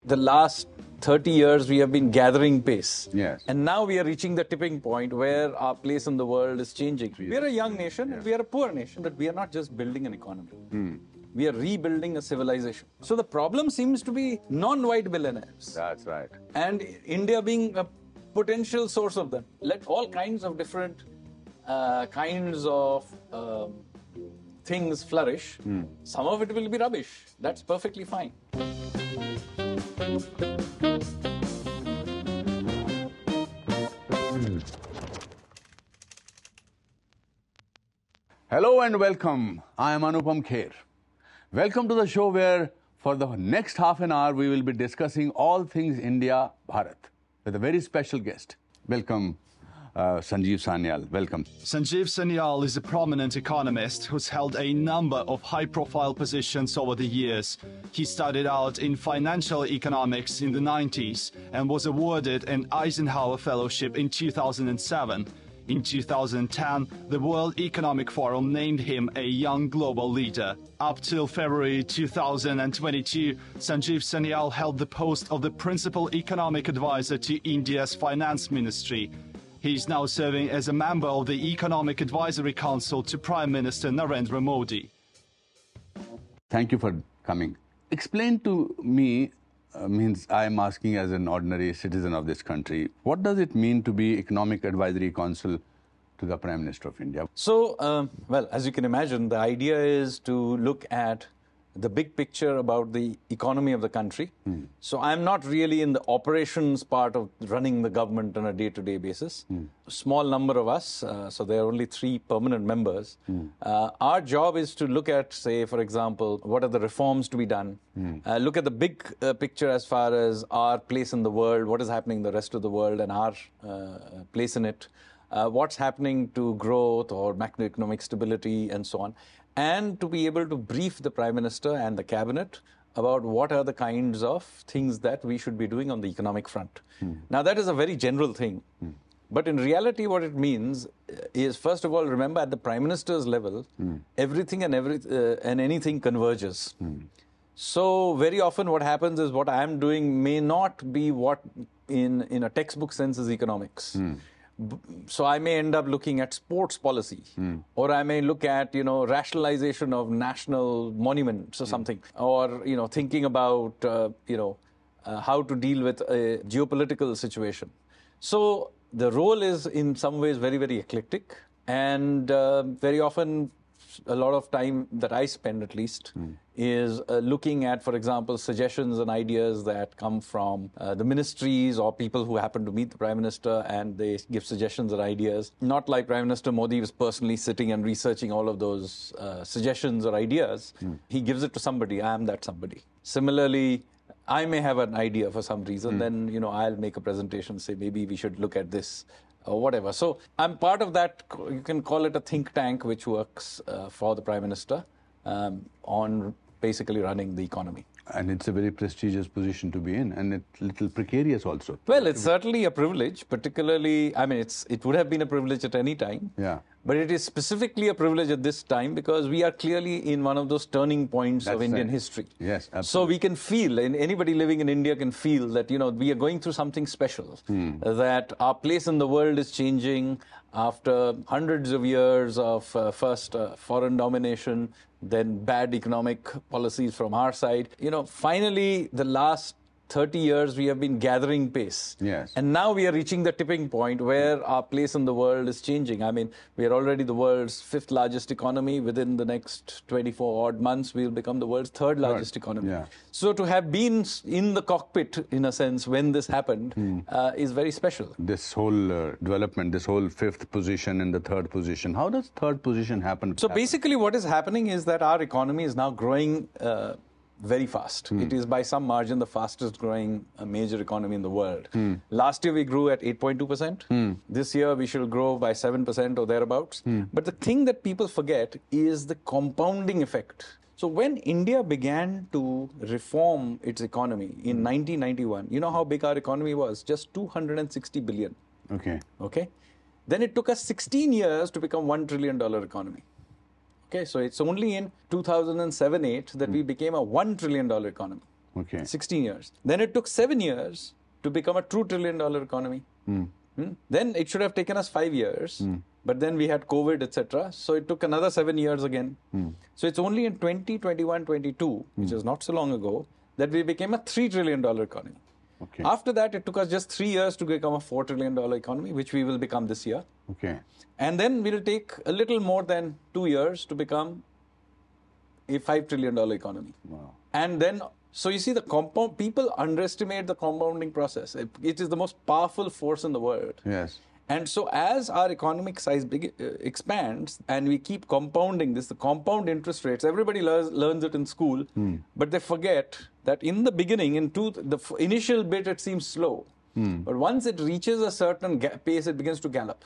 the last 30 years we have been gathering pace. Yes. And now we are reaching the tipping point where our place in the world is changing. We are a young nation, and we are a poor nation, but we are not just building an economy. We are rebuilding a civilization. So the problem seems to be non-white billionaires. That's right. And India being a potential source of them. Let all kinds of different kinds of things flourish. Some of it will be rubbish. That's perfectly fine. Hello and welcome. I am Anupam Kher. Welcome to the show where for the next half an hour we will be discussing all things India, Bharat with a very special guest. Welcome, Sanjeev Sanyal. Welcome. Sanjeev Sanyal is a prominent economist who's held a number of high-profile positions over the years. He started out in financial economics in the 90s and was awarded an Eisenhower Fellowship in 2007. In 2010, the World Economic Forum named him a young global leader. Up till February 2022, Sanjeev Sanyal held the post of the Principal Economic Advisor to India's Finance Ministry. He is now serving as a member of the Economic Advisory Council to Prime Minister Narendra Modi. Thank you for coming. Explain to me, means I am asking as an ordinary citizen of this country, what does it mean to be Economic Advisory Council to the Prime Minister of India? So, well, as you can imagine, the idea is to look at the big picture about the economy of the country. So I'm not really in the operations part of running the government on a day-to-day basis. A small number of us, so there are only 3 permanent members. Our job is to look at, say, for example, what are the reforms to be done? Look at the big picture as far as our place in the world, what is happening in the rest of the world and our place in it. What's happening to growth or macroeconomic stability and so on, and to be able to brief the Prime Minister and the Cabinet about what are the kinds of things that we should be doing on the economic front. Now, that is a very general thing. But in reality, what it means is, first of all, remember at the Prime Minister's level, everything and anything converges. So very often what happens is what I am doing may not be what in a textbook sense is economics. So I may end up looking at sports policy, or I may look at, rationalization of national monuments or something, or, thinking about, how to deal with a geopolitical situation. So the role is in some ways very, very eclectic, and very often a lot of time that I spend at least is looking at, for example, suggestions and ideas that come from the ministries or people who happen to meet the Prime Minister, and they give suggestions and ideas. Not like Prime Minister Modi was personally sitting and researching all of those suggestions or ideas. He gives it to somebody. I am that somebody. Similarly, I may have an idea for some reason, then, I'll make a presentation, say, maybe we should look at this or whatever. So I'm part of that, you can call it a think tank, which works for the Prime Minister on basically running the economy. And it's a very prestigious position to be in, and it's a little precarious also. Well, it's certainly a privilege, particularly, it would have been a privilege at any time. Yeah. But it is specifically a privilege at this time because we are clearly in one of those turning points of Indian history. Yes, absolutely. So we can feel, and anybody living in India can feel that, we are going through something special, that our place in the world is changing after hundreds of years of first foreign domination, then bad economic policies from our side. Finally, the last 30 years we have been gathering pace. Yes. And now we are reaching the tipping point where our place in the world is changing. We are already the world's 5th largest economy. Within the next 24 odd months, we will become the world's 3rd largest economy. Yeah. So to have been in the cockpit, in a sense, when this happened, is very special. This whole development, this whole 5th position and the 3rd position, how does 3rd position happen? So basically what is happening is that our economy is now growing very fast. It is by some margin the fastest growing major economy in the world. Last year we grew at 8.2%. This year we shall grow by 7% or thereabouts. But the thing that people forget is the compounding effect. So when India began to reform its economy in 1991, you know how big our economy was? Just 260 billion. Okay. Then it took us 16 years to become $1 trillion economy. Okay, so it's only in 2007-8 that we became a $1 trillion economy. Okay. 16 years. Then it took 7 years to become a true $1 trillion economy. Then it should have taken us 5 years, but then we had COVID, etc. So it took another 7 years again. So it's only in 2021, 22, which is not so long ago, that we became a $3 trillion economy. Okay. After that, it took us just 3 years to become a $4 trillion economy, which we will become this year. Okay. And then we'll take a little more than 2 years to become a $5 trillion economy. Wow. And then, so you see, the people underestimate the compounding process. It is the most powerful force in the world. Yes. And so as our economic size expands and we keep compounding this, the compound interest rates, everybody learns it in school, but they forget that in the beginning, the initial bit, it seems slow. But once it reaches a certain pace, it begins to gallop.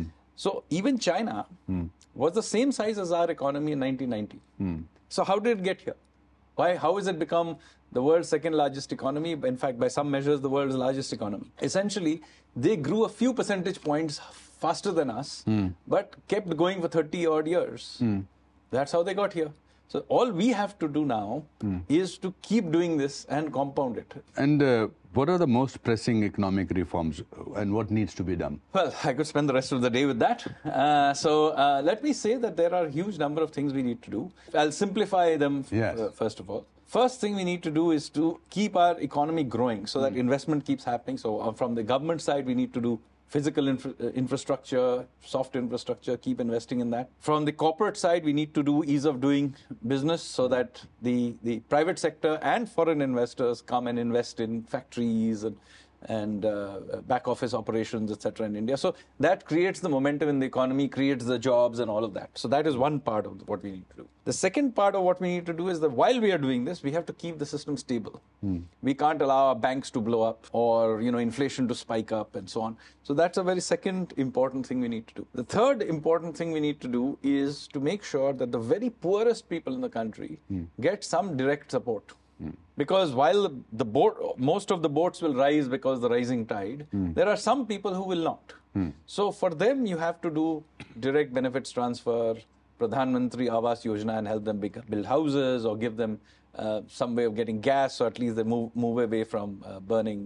So even China was the same size as our economy in 1990. So how did it get here? Why? How has it become the world's second largest economy? In fact, by some measures, the world's largest economy. Essentially, they grew a few percentage points faster than us, but kept going for 30 odd years. That's how they got here. So all we have to do now is to keep doing this and compound it. And what are the most pressing economic reforms and what needs to be done? Well, I could spend the rest of the day with that. So let me say that there are a huge number of things we need to do. I'll simplify them first of all. First thing we need to do is to keep our economy growing so that investment keeps happening. So from the government side, we need to do physical infrastructure, soft infrastructure, keep investing in that. From the corporate side, we need to do ease of doing business so that the private sector and foreign investors come and invest in factories and back office operations, etc. in India. So that creates the momentum in the economy, creates the jobs and all of that. So that is one part of what we need to do. The second part of what we need to do is that while we are doing this, we have to keep the system stable. We can't allow our banks to blow up or inflation to spike up and so on. So that's a very second important thing we need to do. The third important thing we need to do is to make sure that the very poorest people in the country get some direct support. Because while most of the boats will rise because of the rising tide, there are some people who will not. So for them, you have to do direct benefits transfer, Pradhan Mantri Awas Yojana, and help them build houses or give them some way of getting gas, or at least they move away from burning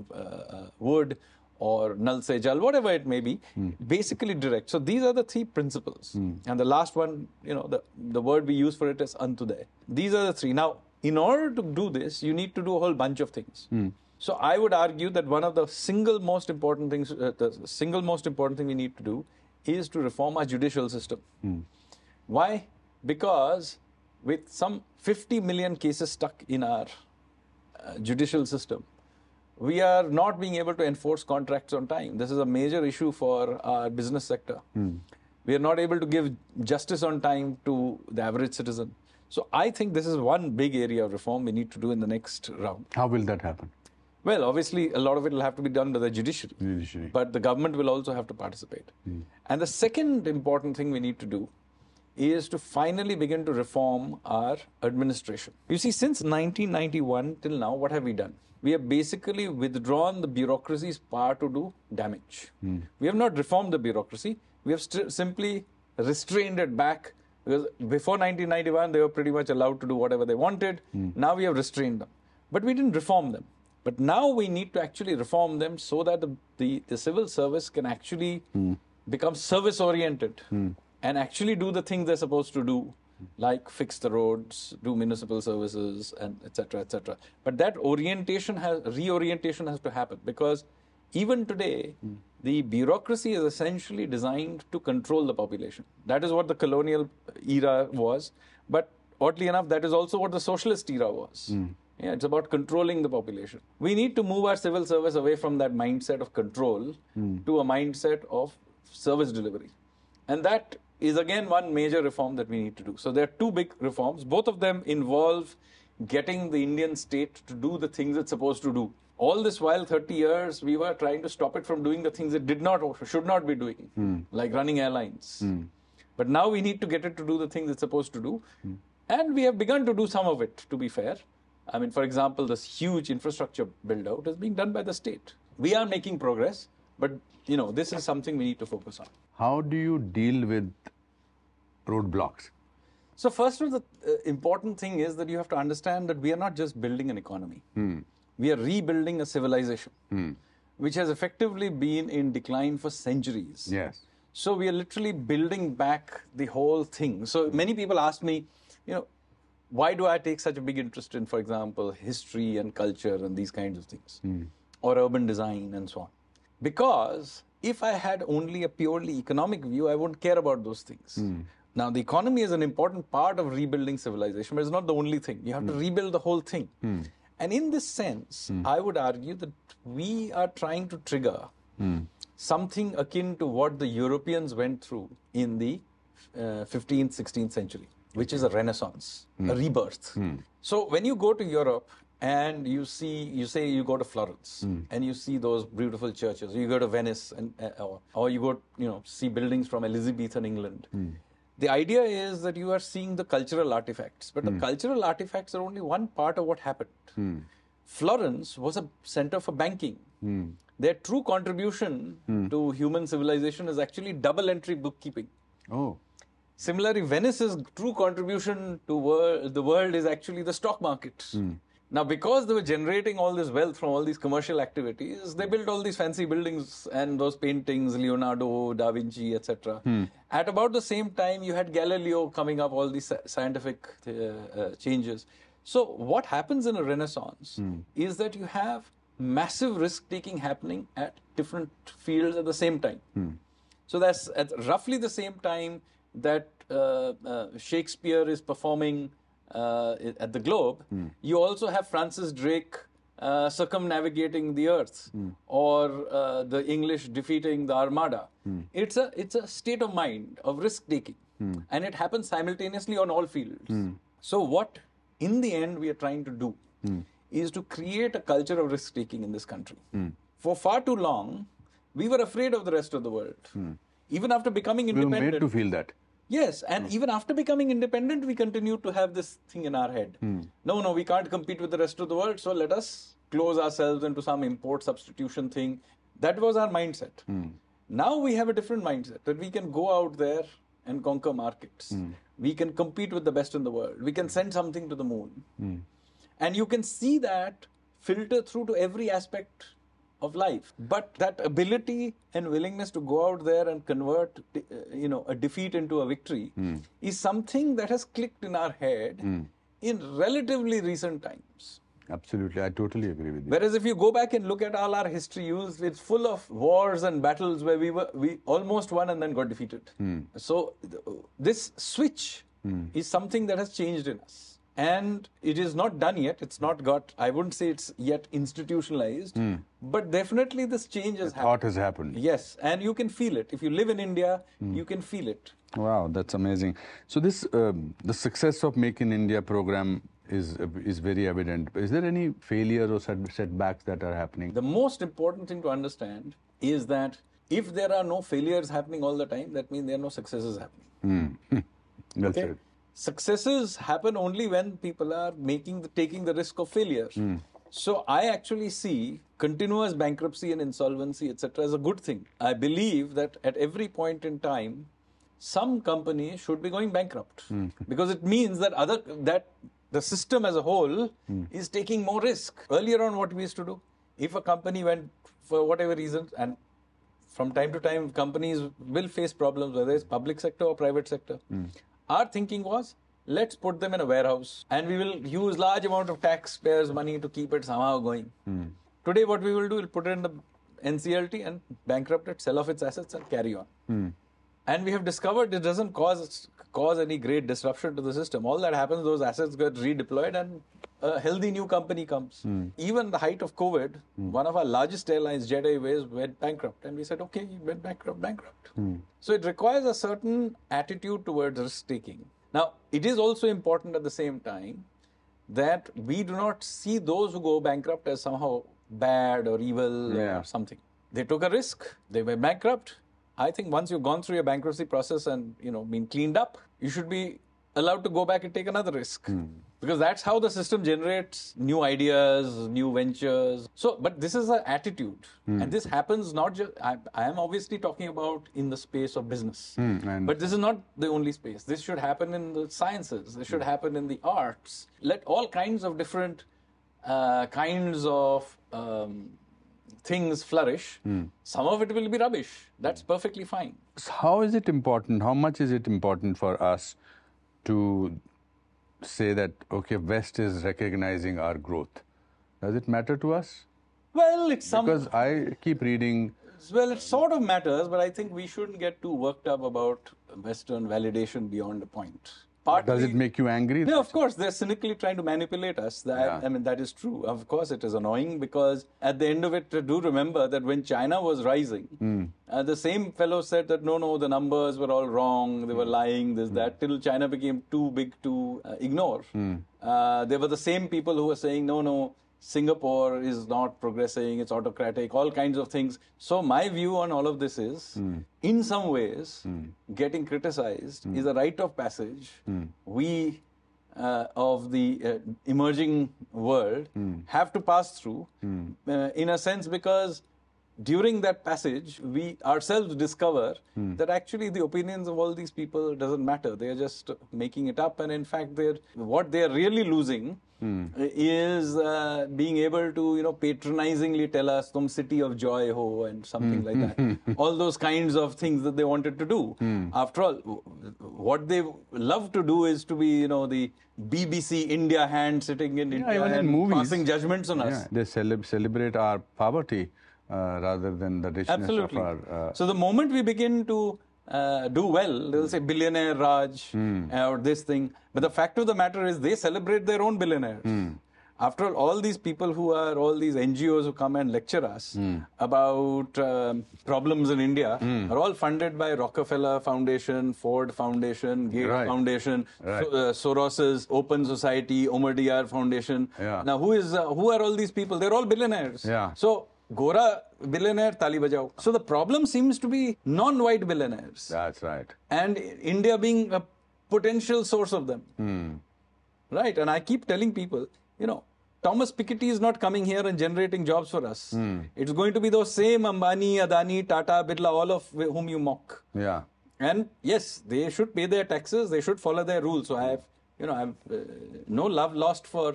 wood or Nal Se Jal, whatever it may be, basically direct. So these are the three principles. And the last one, the word we use for it is Antyodaya. These are the three. Now, in order to do this, you need to do a whole bunch of things. So I would argue that one of the single most important things, we need to do is to reform our judicial system. Why? Because with some 50 million cases stuck in our judicial system, we are not being able to enforce contracts on time. This is a major issue for our business sector. We are not able to give justice on time to the average citizen. So I think this is one big area of reform we need to do in the next round. How will that happen? Well, obviously, a lot of it will have to be done by the judiciary. But the government will also have to participate. And the second important thing we need to do is to finally begin to reform our administration. You see, since 1991 till now, what have we done? We have basically withdrawn the bureaucracy's power to do damage. We have not reformed the bureaucracy. We have simply restrained it back. Because before 1991, they were pretty much allowed to do whatever they wanted. Now we have restrained them. But we didn't reform them. But now we need to actually reform them so that the civil service can actually become service-oriented and actually do the things they're supposed to do, like fix the roads, do municipal services, and et cetera, et cetera. But that reorientation has to happen, because even today, the bureaucracy is essentially designed to control the population. That is what the colonial era was. But oddly enough, that is also what the socialist era was. Yeah, it's about controlling the population. We need to move our civil service away from that mindset of control to a mindset of service delivery. And that is, again, one major reform that we need to do. So there are two big reforms. Both of them involve getting the Indian state to do the things it's supposed to do. All this while, 30 years, we were trying to stop it from doing the things it did not or should not be doing, like running airlines. But now we need to get it to do the things it's supposed to do. And we have begun to do some of it, to be fair. I mean, for example, this huge infrastructure build-out is being done by the state. We are making progress, but, this is something we need to focus on. How do you deal with roadblocks? So first of the important thing is that you have to understand that we are not just building an economy. We are rebuilding a civilization, which has effectively been in decline for centuries. Yes. So we are literally building back the whole thing. So many people ask me, why do I take such a big interest in, for example, history and culture and these kinds of things, or urban design and so on? Because if I had only a purely economic view, I wouldn't care about those things. Now, the economy is an important part of rebuilding civilization, but it's not the only thing. You have to rebuild the whole thing. And in this sense, I would argue that we are trying to trigger something akin to what the Europeans went through in the 15th, 16th century, which is a renaissance, a rebirth. So when you go to Europe and you say you go to Florence and you see those beautiful churches, you go to Venice and or you go see buildings from Elizabethan England. The idea is that you are seeing the cultural artifacts, but the cultural artifacts are only one part of what happened. Florence was a center for banking. Their true contribution to human civilization is actually double entry bookkeeping. Oh. Similarly, Venice's true contribution to the world is actually the stock market. Now, because they were generating all this wealth from all these commercial activities, they built all these fancy buildings and those paintings, Leonardo, Da Vinci, etc. At about the same time, you had Galileo coming up, all these scientific changes. So what happens in a Renaissance is that you have massive risk-taking happening at different fields at the same time. So that's at roughly the same time that Shakespeare is performing at the Globe, you also have Francis Drake circumnavigating the earth, or the English defeating the Armada. It's a state of mind of risk-taking, and it happens simultaneously on all fields. So what, in the end, we are trying to do is to create a culture of risk-taking in this country. For far too long, we were afraid of the rest of the world. Even after becoming independent. We were made to feel that. Yes, and even after becoming independent, we continue to have this thing in our head. No, we can't compete with the rest of the world, so let us close ourselves into some import substitution thing. That was our mindset. Now we have a different mindset, that we can go out there and conquer markets. We can compete with the best in the world. We can send something to the moon. And you can see that filter through to every aspect of life. But that ability and willingness to go out there and convert a defeat into a victory is something that has clicked in our head in relatively recent times. Absolutely, I totally agree with you. Whereas if you go back and look at all our history, it's full of wars and battles where we almost won and then got defeated. So this switch is something that has changed in us. And it is not done yet. It's not got, I wouldn't say it's yet institutionalized, but definitely this change has happened. Thought has happened. Yes, and you can feel it. If you live in India, you can feel it. Wow, that's amazing. So this, the success of Make in India program is very evident. Is there any failure or setbacks that are happening? The most important thing to understand is that if there are no failures happening all the time, that means there are no successes happening. Well Okay? said. Successes happen only when people are taking the risk of failure. So I actually see continuous bankruptcy and insolvency, etc., as a good thing. I believe that at every point in time, some company should be going bankrupt because it means that the system as a whole is taking more risk. Earlier on, what we used to do, if a company went for whatever reason, and from time to time, companies will face problems, whether it's public sector or private sector. Our thinking was, let's put them in a warehouse and we will use large amount of taxpayers' money to keep it somehow going. Today, what we will do, we'll put it in the NCLT and bankrupt it, sell off its assets and carry on. And we have discovered it doesn't cause any great disruption to the system. All that happens, those assets get redeployed and a healthy new company comes. Even the height of COVID, one of our largest airlines, Jet Airways, went bankrupt. And we said, okay, you went bankrupt. So it requires a certain attitude towards risk-taking. Now, it is also important at the same time that we do not see those who go bankrupt as somehow bad or evil or something. They took a risk, they were bankrupt. I think once you've gone through your bankruptcy process and been cleaned up, you should be allowed to go back and take another risk. Because that's how the system generates new ideas, new ventures. So, but this is an attitude. And this happens not just, I am obviously talking about in the space of business. But this is not the only space. This should happen in the sciences. This should happen in the arts. Let all kinds of different kinds of things flourish. Some of it will be rubbish. That's perfectly fine. So how is it important? How much is it important for us to say that, okay, West is recognizing our growth? Does it matter to us? Well, it's some... Because I keep reading... Well, it sort of matters, but I think we shouldn't get too worked up about Western validation beyond a point. Does it make you angry? No, of course. They're cynically trying to manipulate us. I mean, that is true. Of course, it is annoying because at the end of it, do remember that when China was rising, the same fellow said that, no, the numbers were all wrong. They were lying, this, that, till China became too big to ignore. They were the same people who were saying, no, Singapore is not progressing, it's autocratic, all kinds of things. So my view on all of this is, in some ways, getting criticized is a rite of passage. We of the emerging world have to pass through, in a sense, because during that passage, we ourselves discover that actually the opinions of all these people doesn't matter. They are just making it up. And in fact, what they're really losing is being able to, patronizingly tell us, "Tum city of joy ho," and something like that. All those kinds of things that they wanted to do. After all, what they love to do is to be, the BBC India hand sitting in India and movies, passing judgments on us. They celebrate our poverty rather than the richness of our... So the moment we begin to do well, they'll say billionaire Raj or this thing. But the fact of the matter is they celebrate their own billionaires. After all these people all these NGOs who come and lecture us about problems in India are all funded by Rockefeller Foundation, Ford Foundation, Gates Foundation, Soros's Open Society, Omar Diyar Foundation. Now, who are all these people? They're all billionaires. So, Gora billionaire, tali bajao. So the problem seems to be non-white billionaires. That's right. And India being a potential source of them. Right? And I keep telling people, Thomas Piketty is not coming here and generating jobs for us. It's going to be those same Ambani, Adani, Tata, Birla, all of whom you mock. And yes, they should pay their taxes. They should follow their rules. So I have, no love lost for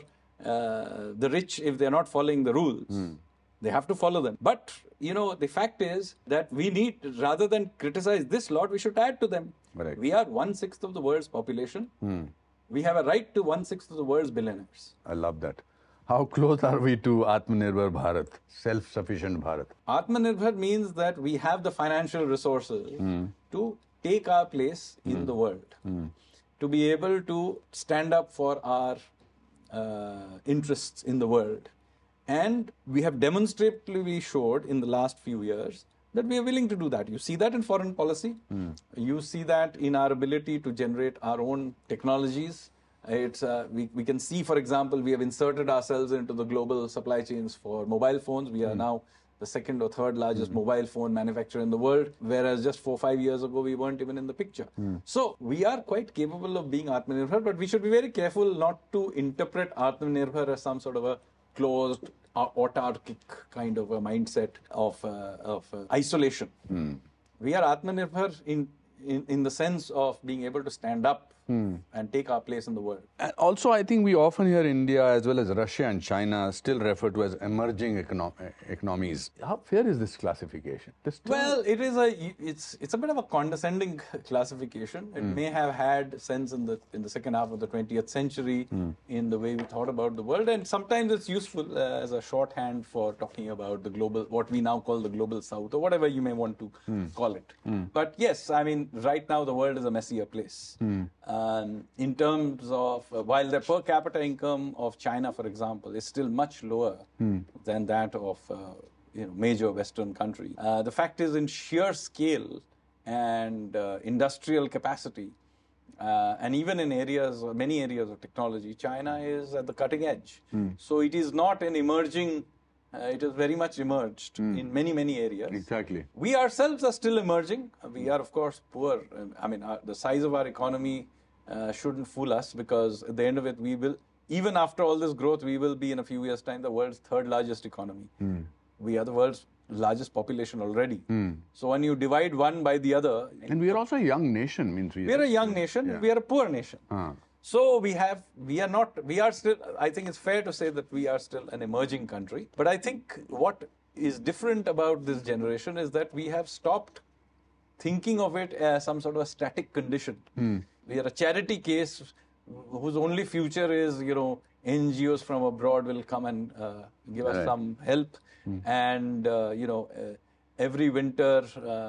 the rich if they're not following the rules. They have to follow them. But, the fact is that we need, rather than criticize this lot, we should add to them. Right. We are 1/6 of the world's population. We have a right to 1/6 of the world's billionaires. I love that. How close are we to Atmanirbhar Bharat, self-sufficient Bharat? Atmanirbhar means that we have the financial resources to take our place in the world, to be able to stand up for our interests in the world. And we have demonstratively showed in the last few years that we are willing to do that. You see that in foreign policy. You see that in our ability to generate our own technologies. We can see, for example, we have inserted ourselves into the global supply chains for mobile phones. We are now the second or third largest mobile phone manufacturer in the world, whereas just 4-5 years ago, we weren't even in the picture. So we are quite capable of being Atmanirbhar, but we should be very careful not to interpret Atmanirbhar as some sort of a closed, autarkic kind of a mindset of isolation. We are Atmanirbhar in the sense of being able to stand up and take our place in the world. And also, I think we often hear India as well as Russia and China still referred to as emerging economies. How fair is this classification? Well, it's a bit of a condescending classification. It may have had sense in the second half of the 20th century in the way we thought about the world, and sometimes it's useful as a shorthand for talking about the global, what we now call the global south, or whatever you may want to call it. But yes, I mean, right now the world is a messier place. In terms of, while the per capita income of China, for example, is still much lower than that of major Western countries, the fact is, in sheer scale and industrial capacity, and even in many areas of technology, China is at the cutting edge. So it is not an emerging. It has very much emerged in many, many areas. Exactly. We ourselves are still emerging. We are, of course, poor. I mean, the size of our economy shouldn't fool us, because at the end of it, we will, even after all this growth, we will be in a few years' time the world's third largest economy. We are the world's largest population already. So when you divide one by the other... And we are also a young nation. Means we are a young nation, we are a poor nation. So we are still, I think it's fair to say that we are still an emerging country. But I think what is different about this generation is that we have stopped thinking of it as some sort of a static condition. We are a charity case whose only future is, NGOs from abroad will come and give us some help. And, every winter,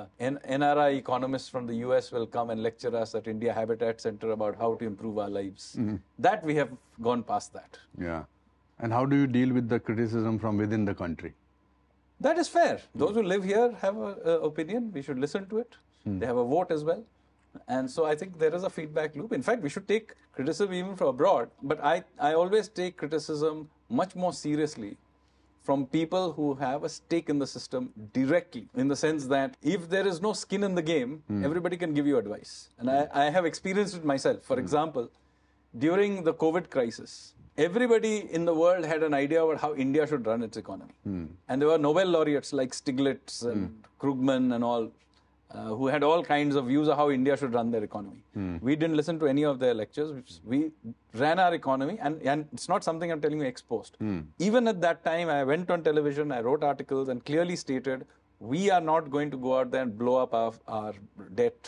NRI economists from the US will come and lecture us at India Habitat Center about how to improve our lives. That we have gone past that. Yeah. And how do you deal with the criticism from within the country? That is fair. Those who live here have an opinion. We should listen to it. They have a vote as well. And so I think there is a feedback loop. In fact, we should take criticism even from abroad. But I always take criticism much more seriously from people who have a stake in the system directly, in the sense that if there is no skin in the game, everybody can give you advice. And I have experienced it myself. For example, during the COVID crisis, everybody in the world had an idea about how India should run its economy. And there were Nobel laureates like Stiglitz and Krugman and all, who had all kinds of views of how India should run their economy. We didn't listen to any of their lectures. We ran our economy, and it's not something I'm telling you ex post. Even at that time, I went on television, I wrote articles and clearly stated, we are not going to go out there and blow up our debt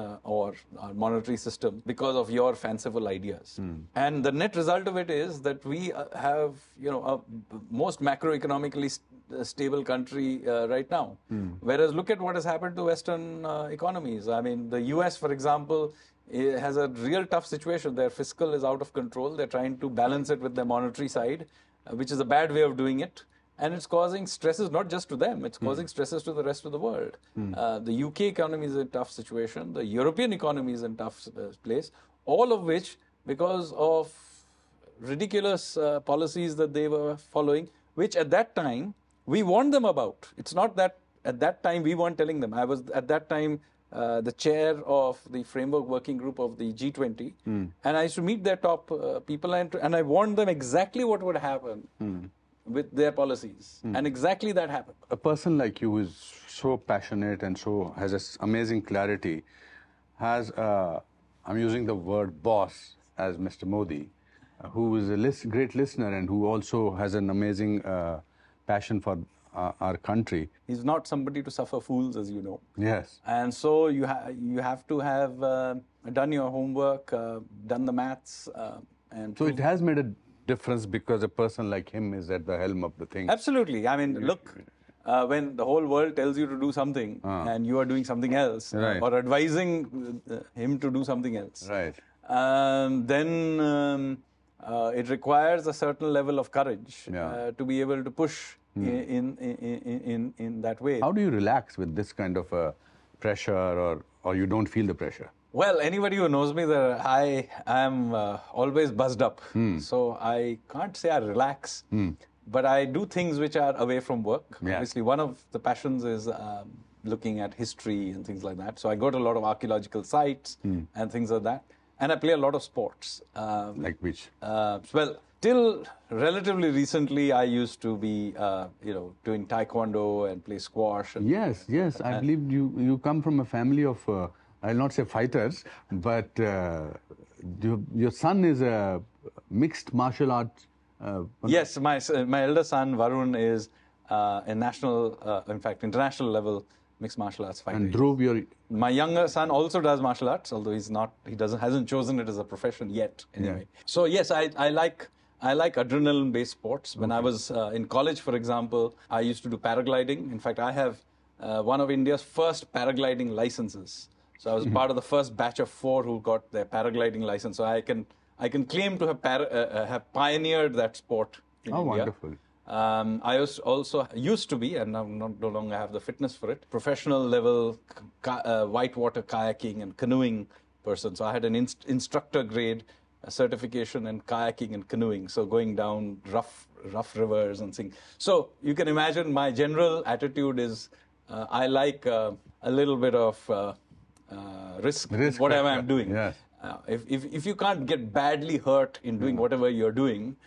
or our monetary system because of your fanciful ideas. And the net result of it is that we have, a most macroeconomically stable country right now. Whereas look at what has happened to Western economies. I mean, the US, for example, has a real tough situation. Their fiscal is out of control. They're trying to balance it with their monetary side, which is a bad way of doing it. And it's causing stresses not just to them, it's causing stresses to the rest of the world. The UK economy is in a tough situation. The European economy is in a tough place. All of which, because of ridiculous policies that they were following, which at that time, we warned them about. It's not that at that time we weren't telling them. I was at that time the chair of the framework working group of the G20. And I used to meet their top people and I warned them exactly what would happen with their policies. And exactly that happened. A person like you who is so passionate and so has this amazing clarity has, I'm using the word boss as Mr. Modi, who is a great listener and who also has an amazing passion for our country. He's not somebody to suffer fools, as you know. Yes. And so you have to have done your homework, done the maths. And so it has made a difference because a person like him is at the helm of the thing. Absolutely. I mean, look, when the whole world tells you to do something and you are doing something else, or advising him to do something else, then it requires a certain level of courage to be able to push in that way. How do you relax with this kind of pressure, or you don't feel the pressure? Well, anybody who knows me, that I am always buzzed up. So I can't say I relax, but I do things which are away from work. Obviously, one of the passions is looking at history and things like that. So I go to a lot of archaeological sites and things like that. And I play a lot of sports. Like which? Well, till relatively recently, I used to be, doing taekwondo and play squash. And, yes. I believe you come from a family of, I'll not say fighters, but your son is a mixed martial arts. Yes, my elder son, Varun, is a national, in fact, international level mixed martial arts fighter. And Dhruv, my younger son also does martial arts, although hasn't chosen it as a profession yet. Anyway, so yes, I like adrenaline-based sports. When I was in college, for example, I used to do paragliding. In fact, I have one of India's first paragliding licenses. So I was part of the first batch of 4 who got their paragliding license. So I can claim to have pioneered that sport in India. Wonderful. I also used to be, and now no longer have the fitness for it, professional level whitewater kayaking and canoeing person. So I had an instructor grade certification in kayaking and canoeing. So going down rough rivers and things. So you can imagine my general attitude is I like a little bit of risk whatever I'm doing. Yes. If you can't get badly hurt in doing whatever you're doing,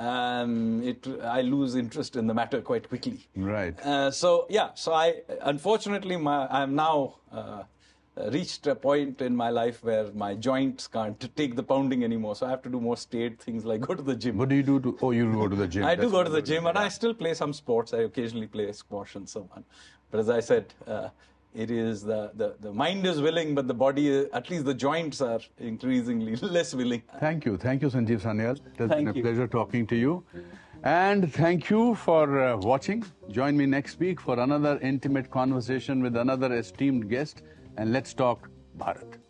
I lose interest in the matter quite quickly. Right. So I unfortunately I'm now reached a point in my life where my joints can't take the pounding anymore. So I have to do more staid things like go to the gym. What do you do? You go to the gym. I do go to the gym, and I still play some sports. I occasionally play squash and so on. But as I said, it is the mind is willing, but the body, at least the joints are increasingly less willing. Thank you, Sanjeev Sanyal. It has been a you. pleasure talking to you. And thank you for watching. Join me next week for another intimate conversation with another esteemed guest. And let's talk Bharat.